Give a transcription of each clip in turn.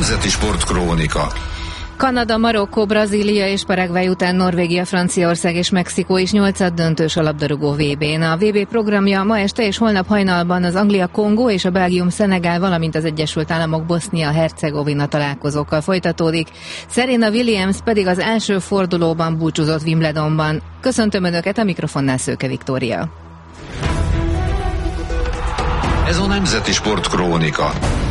Nemzeti Sportkrónika. Kanada, Marokkó, Brazília és Paraguay után Norvégia, Franciaország és Mexikó is nyolcaddöntős a labdarúgó VB-n. A VB programja ma este és holnap hajnalban az Anglia-Kongó és a Belgium-Szenegál, valamint az Egyesült Államok Bosznia-Hercegovina találkozókkal folytatódik. Serena Williams pedig az első fordulóban búcsúzott Wimbledonban. Köszöntöm Önöket, a mikrofonnál Szőke Viktória. Ez a Nemzeti Sportkrónika.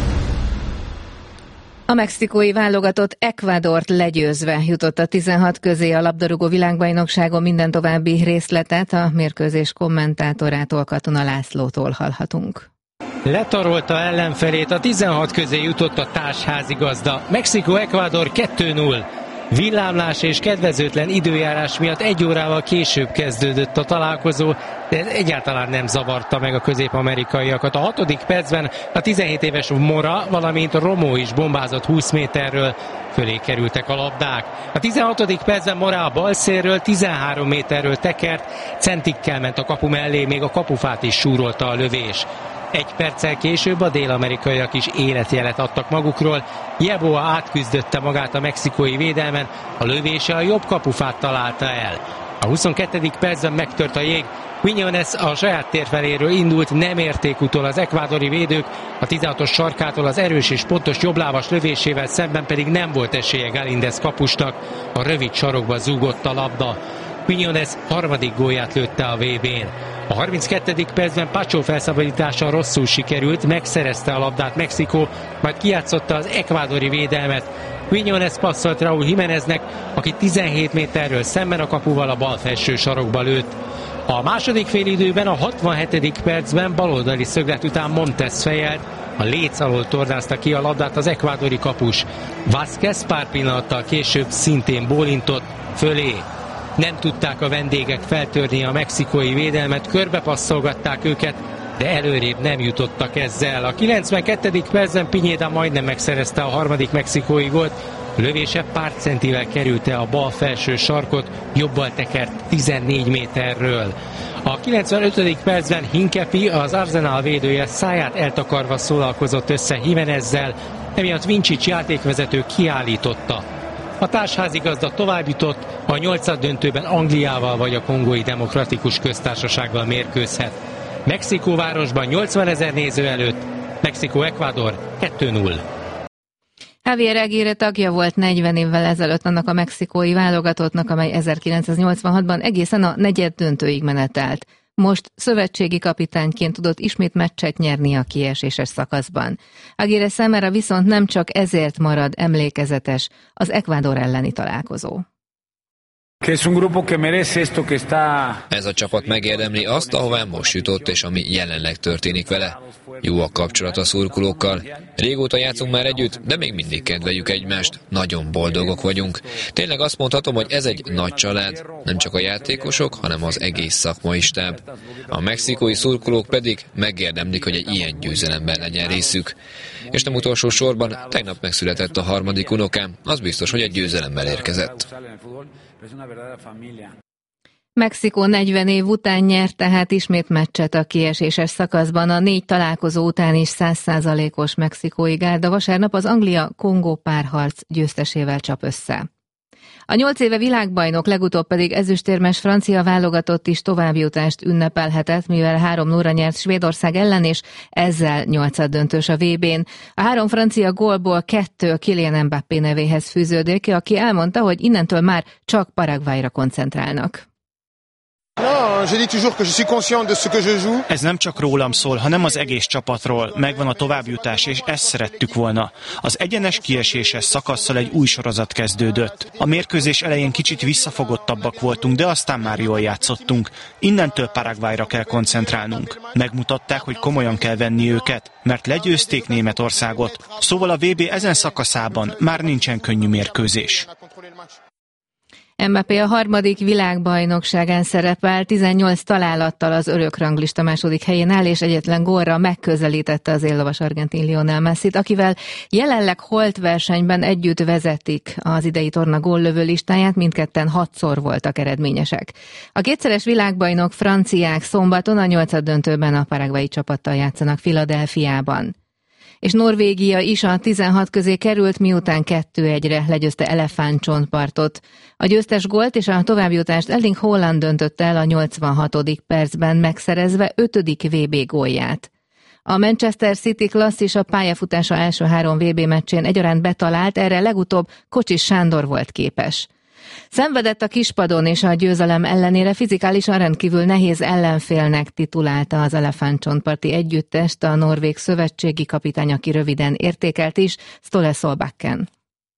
A mexikói válogatott Ecuadort legyőzve jutott a 16 közé a labdarúgó világbajnokságon. Minden további részletet a mérkőzés kommentátorától, Katona Lászlótól hallhatunk. Letarolta ellenfelét, a 16 közé jutott a társházigazda. Mexikó-Ecuador 2-0. Villámlás és kedvezőtlen időjárás miatt 1 órával később kezdődött a találkozó, de ez egyáltalán nem zavarta meg a közép-amerikaiakat. A 6. percben a 17 éves Mora, valamint Romo is bombázott 20 méterről, fölé kerültek a labdák. A 16. percben Mora a bal szélről 13 méterről tekert, centikkel ment a kapu mellé, még a kapufát is súrolta a lövés. 1 perccel később a dél-amerikaiak is életjelet adtak magukról. Yeboah átküzdötte magát a mexikói védelmen, a lövése a jobb kapufát találta el. A 22. percben megtört a jég, Quiñones a saját térfeléről indult, nem érték utol az ekvádori védők, a 16-os sarkától az erős és pontos jobblábas lövésével szemben pedig nem volt esélye Galíndez kapusnak, a rövid sarokba zúgott a labda. Quiñones 3. gólját lőtte a VB-n. A 32. percben Pacho felszabadítása rosszul sikerült, megszerezte a labdát Mexikó, majd kijátszotta az ekvádori védelmet. Quiñones passzolt Raúl Jiméneznek, aki 17 méterről szemben a kapuval a bal felső sarokba lőtt. A második félidőben, a 67. percben baloldali szöglet után Montes fejelt, a léc alól tornázta ki a labdát az ekvádori kapus. Vázquez pár pillanattal később szintén bólintott fölé. Nem tudták a vendégek feltörni a mexikói védelmet, körbepasszolgatták őket, de előrébb nem jutottak ezzel. A 92. percben Piñeda majdnem megszerezte a 3. mexikói gólt, lövése pár centivel kerülte a bal felső sarkot, jobbal tekert 14 méterről. A 95. percben Hincapié, az Arsenal védője száját eltakarva szólalkozott össze Jiménezzel, emiatt Vincic játékvezető kiállította. A társházigazda tovább jutott, a 8. döntőben Angliával vagy a Kongói Demokratikus Köztársasággal mérkőzhet. Mexikóvárosban 80 000 néző előtt, Mexikó-Ecuador 2-0. Javier Aguirre tagja volt 40 évvel ezelőtt annak a mexikói válogatottnak, amely 1986-ban egészen a negyeddöntőig menetelt. Most szövetségi kapitányként tudott ismét meccset nyerni a kieséses szakaszban. Aguirre számára viszont nem csak ezért marad emlékezetes az Ecuador elleni találkozó. Ez a csapat megérdemli azt, ahová most jutott, és ami jelenleg történik vele. Jó a kapcsolat a szurkolókkal. Régóta játszunk már együtt, de még mindig kedveljük egymást. Nagyon boldogok vagyunk. Tényleg azt mondhatom, hogy ez egy nagy család. Nem csak a játékosok, hanem az egész szakmai stáb. A mexikói szurkolók pedig megérdemlik, hogy egy ilyen győzelemben legyen részük. És nem utolsó sorban, tegnap megszületett a 3. unokám. Az biztos, hogy egy győzelemmel érkezett. Mexikó 40 év után nyert tehát ismét meccset a kieséses szakaszban. A 4 találkozó után is 100%-os mexikói gárda vasárnap az Anglia-Kongó párharc győztesével csap össze. A 8 éve világbajnok, legutóbb pedig ezüstérmes francia válogatott is továbbjutást ünnepelhetett, mivel 3-0-ra nyert Svédország ellen, és ezzel 8-döntős a VB-n. A 3 francia gólból 2 Kylian Mbappé nevéhez fűződik, aki elmondta, hogy innentől már csak Paraguayra koncentrálnak. Ez nem csak rólam szól, hanem az egész csapatról. Megvan a továbbjutás, és ezt szerettük volna. Az egyenes kieséses szakasszal egy új sorozat kezdődött. A mérkőzés elején kicsit visszafogottabbak voltunk, de aztán már jól játszottunk. Innentől Paraguayra kell koncentrálnunk. Megmutatták, hogy komolyan kell venni őket, mert legyőzték Németországot. Szóval a VB ezen szakaszában már nincsen könnyű mérkőzés. Mbappé a 3. világbajnokságán szerepel, 18 találattal az örökranglista második helyén áll, és egyetlen gólra megközelítette az éllovas argentin Lionel Messit, akivel jelenleg holt versenyben együtt vezetik az idei torna góllövő listáját, mindketten 6-szor voltak eredményesek. A kétszeres világbajnok franciák szombaton a 8. döntőben a paraguayi csapattal játszanak Philadelphiában. és Norvégia is a 16 közé került, miután 2-1-re legyőzte Elefántcsontpartot. A győztes gólt és a továbbjutást Erling Haaland döntötte el a 86. percben, megszerezve 5. VB gólját. A Manchester City klasszis a pályafutása első 3 VB meccsén egyaránt betalált, erre legutóbb Kocsis Sándor volt képes. Szenvedett a kispadon, és a győzelem ellenére fizikálisan rendkívül nehéz ellenfélnek titulálta az Elefántcsontparti együttest a norvég szövetségi kapitány, aki röviden értékelt is, Ståle Solbakken.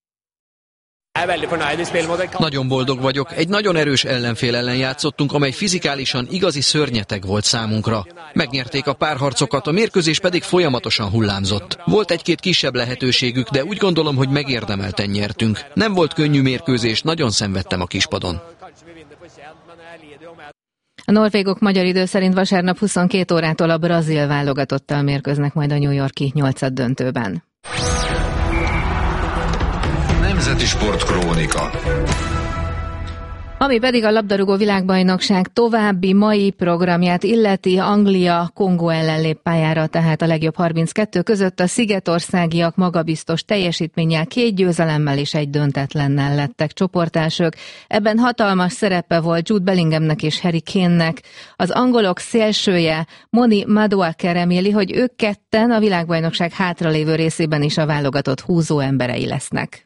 Nagyon boldog vagyok. Egy nagyon erős ellenfél ellen játszottunk, amely fizikálisan igazi szörnyeteg volt számunkra. Megnyerték a párharcokat, a mérkőzés pedig folyamatosan hullámzott. Volt egy-két kisebb lehetőségük, de úgy gondolom, hogy megérdemelten nyertünk. Nem volt könnyű mérkőzés, nagyon szenvedtem a kispadon. A norvégok magyar idő szerint vasárnap 22 órától a brazil válogatottal mérkőznek majd a New York-i 8. döntőben. Nemzeti Sportkrónika. Ami pedig a labdarúgó világbajnokság további mai programját illeti, Anglia Kongó ellen lép pályára, tehát a legjobb 32 között a szigetországiak magabiztos teljesítménnyel 2 győzelemmel és 1 döntetlennel lettek csoportelsők. Ebben hatalmas szerepe volt Jude Bellinghamnek és Harry Kane-nek. Az angolok szélsője Moni Madueke reméli, hogy ők ketten a világbajnokság hátralévő részében is a válogatott húzó emberei lesznek.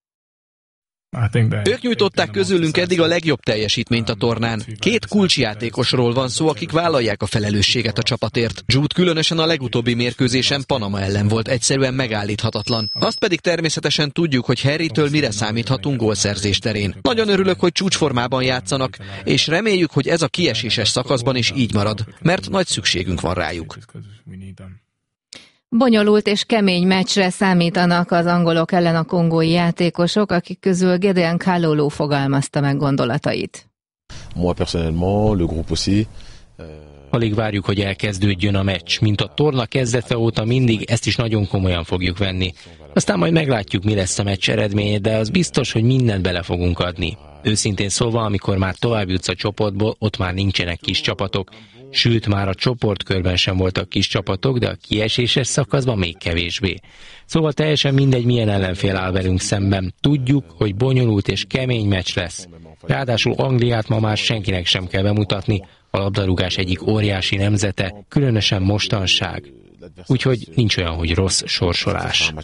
Ők nyújtották közülünk eddig a legjobb teljesítményt a tornán. 2 kulcsjátékosról van szó, akik vállalják a felelősséget a csapatért. Jude különösen a legutóbbi mérkőzésen Panama ellen volt egyszerűen megállíthatatlan. Azt pedig természetesen tudjuk, hogy Harrytől mire számíthatunk gólszerzés terén. Nagyon örülök, hogy csúcsformában játszanak, és reméljük, hogy ez a kieséses szakaszban is így marad, mert nagy szükségünk van rájuk. Bonyolult és kemény meccsre számítanak az angolok ellen a kongói játékosok, akik közül Gedeon Kalulu fogalmazta meg gondolatait. Moi personnellement, le groupe aussi. Alig várjuk, hogy elkezdődjön a meccs. Mint a torna kezdete óta mindig, ezt is nagyon komolyan fogjuk venni. Aztán majd meglátjuk, mi lesz a meccs eredménye, de az biztos, hogy mindent bele fogunk adni. Őszintén szólva, amikor már tovább jutsz a csoportból, ott már nincsenek kis csapatok. Sőt, már a csoportkörben sem voltak kis csapatok, de a kieséses szakaszban még kevésbé. Szóval teljesen mindegy, milyen ellenfél áll velünk szemben. Tudjuk, hogy bonyolult és kemény meccs lesz. Ráadásul Angliát ma már senkinek sem kell bemutatni, a labdarúgás egyik óriási nemzete, különösen mostanság. Úgyhogy nincs olyan, hogy rossz sorsolás.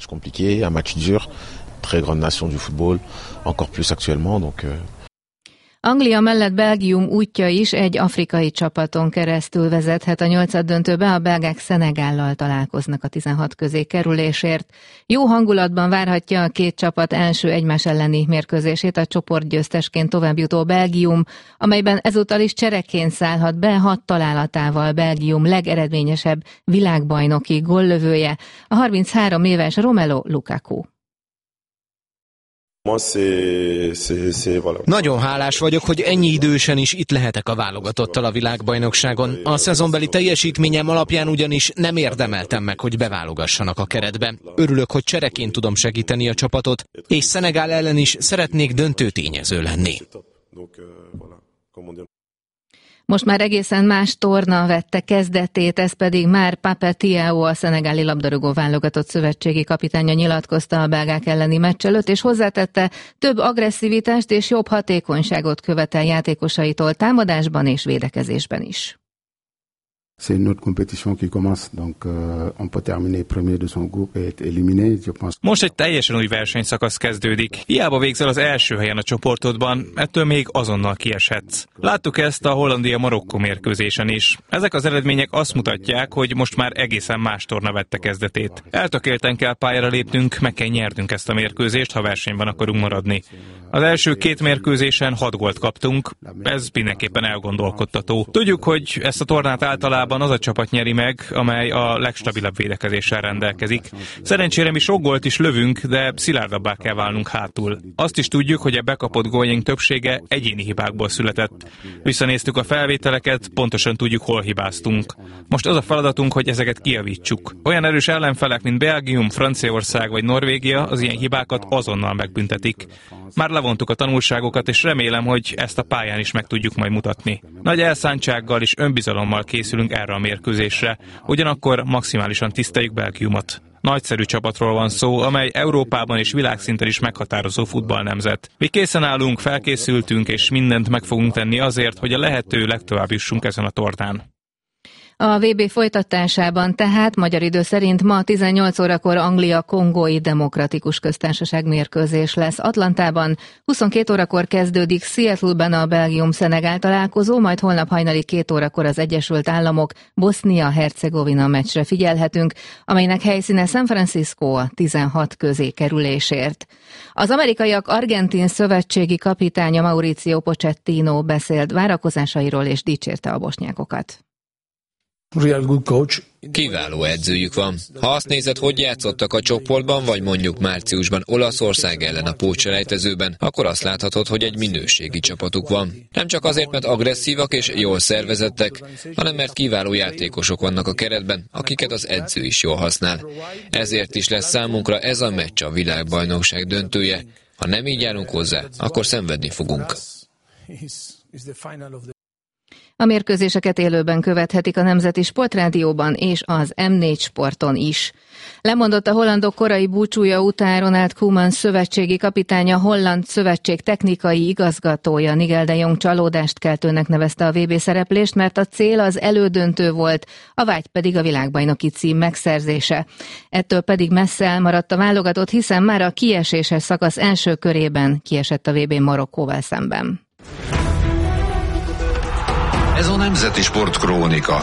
Anglia mellett Belgium útja is egy afrikai csapaton keresztül vezethet a 8. döntőbe, a belgák Szenegállal találkoznak a 16 közé kerülésért. Jó hangulatban várhatja a 2 csapat első egymás elleni mérkőzését a csoportgyőztesként továbbjutó Belgium, amelyben ezúttal is csereként szállhat be 6 találatával Belgium legeredményesebb világbajnoki góllövője, a 33 éves Romelu Lukaku. Nagyon hálás vagyok, hogy ennyi idősen is itt lehetek a válogatottal a világbajnokságon. A szezonbeli teljesítményem alapján ugyanis nem érdemeltem meg, hogy beválogassanak a keretbe. Örülök, hogy csereként tudom segíteni a csapatot, és Szenegál ellen is szeretnék döntő tényező lenni. Most már egészen más torna vette kezdetét, ez pedig már Pape Thiaw, a szenegáli labdarúgó válogatott szövetségi kapitánya nyilatkozta a belgák elleni meccs előtt, és hozzátette, több agresszivitást és jobb hatékonyságot követel játékosaitól támadásban és védekezésben is. C'est une autre compétition qui commence, donc on peut terminer premier de son groupe et être éliminé, je pense. Most egy teljesen új versenyszakasz kezdődik. Hiába végzel az első helyen a csoportodban, ettől még azonnal kieshetsz. Láttuk ezt a Hollandia-Marokkó mérkőzésen is. Ezek az eredmények azt mutatják, hogy most már egészen más torna vette kezdetét. Eltökélten kell pályára lépnünk, meg kell nyernünk ezt a mérkőzést, ha versenyben akarunk maradni. Az első 2 mérkőzésen 6 gólt kaptunk, ez mindenképpen elgondolkodtató. Tudjuk, hogy ezt a tornát általában az a csapat nyeri meg, amely a legstabilabb védekezéssel rendelkezik. Szerencsére mi sok gólt is lövünk, de szilárdabbá kell válnunk hátul. Azt is tudjuk, hogy a bekapott góljaink többsége egyéni hibákból született. Visszanéztük a felvételeket, pontosan tudjuk, hol hibáztunk. Most az a feladatunk, hogy ezeket kijavítsuk. Olyan erős ellenfelek, mint Belgium, Franciaország vagy Norvégia az ilyen hibákat azonnal megbüntetik. Már levontuk a tanulságokat, és remélem, hogy ezt a pályán is meg tudjuk majd mutatni. Nagy elszántsággal és önbizalommal készülünk erre a mérkőzésre, ugyanakkor maximálisan tiszteljük Belgiumot. Nagyszerű csapatról van szó, amely Európában és világszinten is meghatározó futballnemzet. Mi készen állunk, felkészültünk, és mindent meg fogunk tenni azért, hogy a lehető legtovább jussunk ezen a tornán. A VB folytatásában tehát magyar idő szerint ma 18 órakor Anglia-Kongói Demokratikus Köztársaság mérkőzés lesz Atlantában, 22 órakor kezdődik Seattle-ben a Belgium-Szenegál találkozó, majd holnap hajnali 2 órakor az Egyesült Államok Bosznia-Hercegovina meccsre figyelhetünk, amelynek helyszíne San Francisco a 16 közé kerülésért. Az amerikaiak argentin szövetségi kapitánya Mauricio Pochettino beszélt várakozásairól és dicsérte a bosnyákokat. Kiváló edzőjük van. Ha azt nézed, hogy játszottak a csoportban, vagy mondjuk márciusban Olaszország ellen a pótselejtezőben, akkor azt láthatod, hogy egy minőségi csapatuk van. Nem csak azért, mert agresszívak és jól szervezettek, hanem mert kiváló játékosok vannak a keretben, akiket az edző is jól használ. Ezért is lesz számunkra ez a meccs a világbajnokság döntője. Ha nem így járunk hozzá, akkor szenvedni fogunk. A mérkőzéseket élőben követhetik a Nemzeti Sportrádióban és az M4 Sporton is. Lemondott a hollandok korai búcsúja után Ronald Koeman szövetségi kapitánya, Holland szövetség technikai igazgatója Nigel de Jong csalódást keltőnek nevezte a VB szereplést, mert a cél az elődöntő volt, a vágy pedig a világbajnoki cím megszerzése. Ettől pedig messze elmaradt a válogatott, hiszen már a kieséses szakasz első körében kiesett a VB Marokkóval szemben. Ez a Nemzeti Sport Krónika.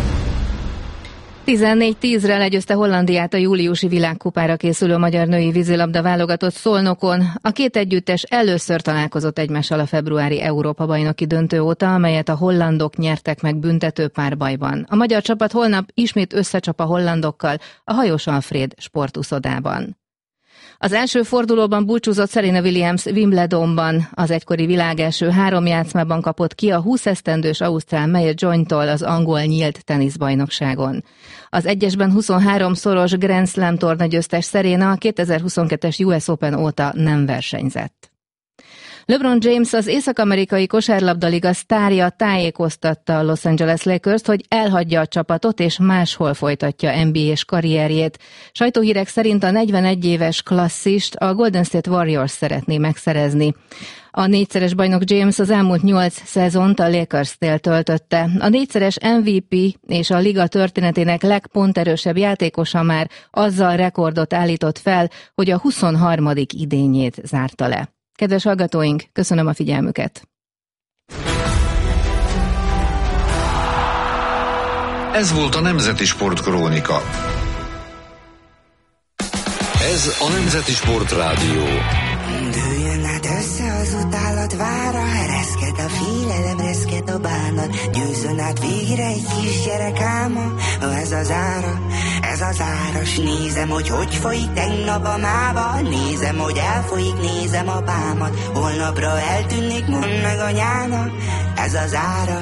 14-10-re legyőzte Hollandiát a júliusi világkupára készülő magyar női vízilabda válogatott Szolnokon. A két együttes először találkozott egymással a februári Európa-bajnoki döntő óta, amelyet a hollandok nyertek meg büntető párbajban. A magyar csapat holnap ismét összecsap a hollandokkal a Hajós Alfréd sportuszodában. Az első fordulóban búcsúzott Serena Williams Wimbledonban. Az egykori világ első 3 játszmában kapott ki a 20 esztendős ausztrál Maya Joyntól az angol nyílt teniszbajnokságon. Az egyesben 23-szoros Grand Slam tornagyőztes Serena a 2022-es US Open óta nem versenyzett. LeBron James, az észak-amerikai kosárlabdaliga sztárja tájékoztatta a Los Angeles Lakers-t, hogy elhagyja a csapatot és máshol folytatja NBA-s karrierjét. Sajtóhírek szerint a 41 éves klasszist a Golden State Warriors szeretné megszerezni. A 4-szeres bajnok James az elmúlt 8 szezont a Lakers-tél töltötte. A 4-szeres MVP és a liga történetének legponterősebb játékosa már azzal rekordot állított fel, hogy a 23. idényét zárta le. Kedves hallgatóink, köszönöm a figyelmüket! Ez volt a Nemzeti Sport Krónika. Ez a Nemzeti Sport Rádió. Dőljön át össze az utálat vára, ereszked a félelem, reszked a bánat, győzön át végre egy kisgyerek álma. Ez az ára, s nézem, hogy folyik tegnap a mába, nézem, hogy elfolyik, nézem a pámat, holnapra eltűnik, mondd meg anyának. Ez az ára.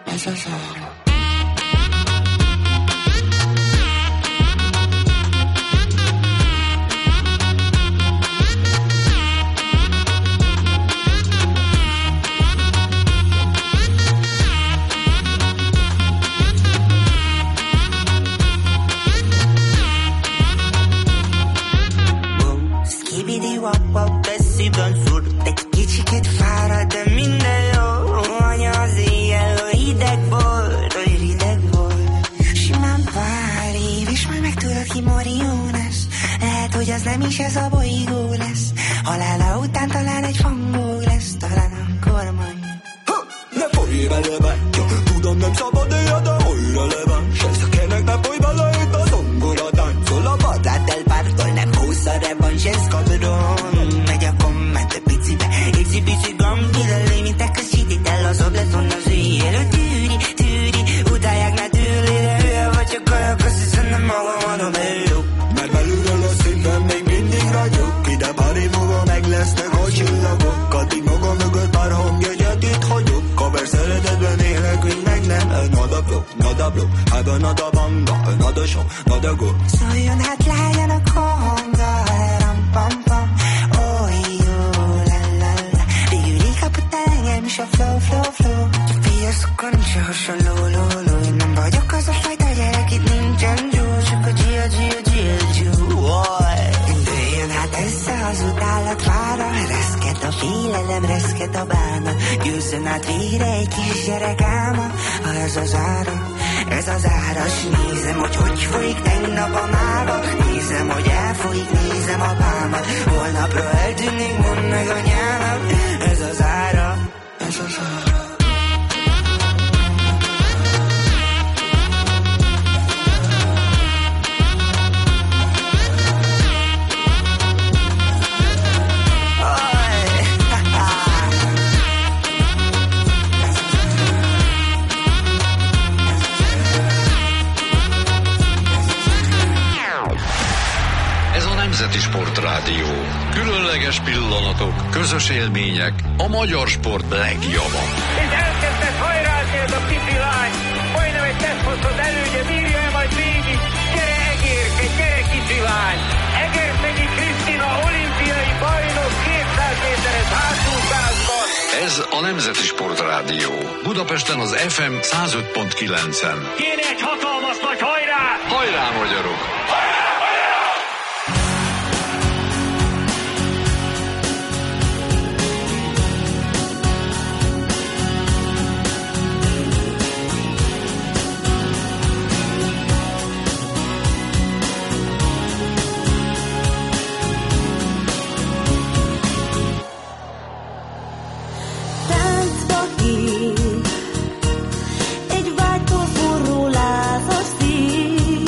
Wap-wap, beszűben szúr, egy kicsikét fárad, de minden jó. Anya az éjjel, olyan hideg volt, simán pár év, és majd megtudod, ki Morió lesz. Lehet, hogy az nem is ez a bolygó lesz, halála után talán egy fangó lesz, talán akkor majd. Ne folyj bele, bátyja, tudom nem szabad éjjel, de hogy releváns. Ez a kenek, ne folyj bele, itt a zongora táncol a vadát elpártol, nem húsz a revansz, ez kabron. Megy a komment picibe, épszi-pici gambillelé, mint a kösítitel, az obleszon az éjjel. Tűri, utálják, ne tűli, de hülye vagy, csak kajakosz, hiszen nem magam adom el. Mert belülről a szívem még mindig ragyog, ide pár év múlva meg lesznek a csillagok, addig magam mögött pár hangjegyet itt hagyok. Kaver szeretetben élek, mint meg nem. Not a blow, have another banga, another show, not a go. Szóljon hát lágyan a konga, ram-pam-pam, oly jó, la-la-la. Végül így kapott el engem is a flow. Csak figyelsz, akkor nincs se hasonló, ló. Én nem vagyok az a fajta gyerek, itt nincsen jó, csak a G.I.G. félelem, reszket a bánat, győzzön át végre egy kisgyerek álma. Ha ez az ára, ez az ára, s nézem, hogy folyik tegnap a mába. Nézem, hogy elfolyik, nézem a pálmat, holnapra eltűnik, mondd meg anyának. Ez az ára, ez az ára. Nemzeti Sportrádió. Különleges pillanatok, közös élmények, a magyar sport legjava. És elkezdett hajrázni ez a pici lány. Majdnem egy teszthosszot elődje, bírja-e majd végig? Gyere Egérke, gyere kicsi lány! Egerszegi Krisztina olimpiai bajnok 200 méteres hátúszásban. Ez a Nemzeti Sportrádió. Budapesten az FM 105.9-en. Kéne egy hatalmas nagy hajrá! Hajrá, magyarok! Egy vágytól forró lázas szív,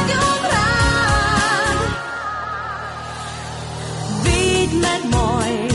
meg majd.